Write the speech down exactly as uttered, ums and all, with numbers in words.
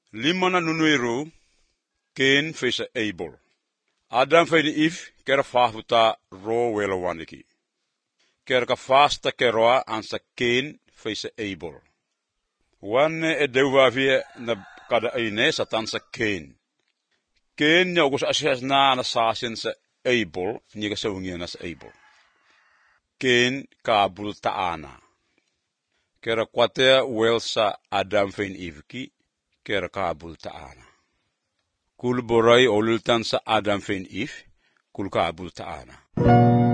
Limana nunuiru Cain face Abel. Adam face Eve kera fahuta ro welo waniki. Kera ka fasta keroa ansa Cain face Abel. Wanne e deuwa via na kada ine satansa Cain. Cain ya ugus asias na na sasin sa Abel ni ka saungia na sa Abel. Cain kabul taana. Kera kwatea welsa Adam face Eve ki kera kabul taana. Kul borai olultan sa Adam fin if kul kabul taana.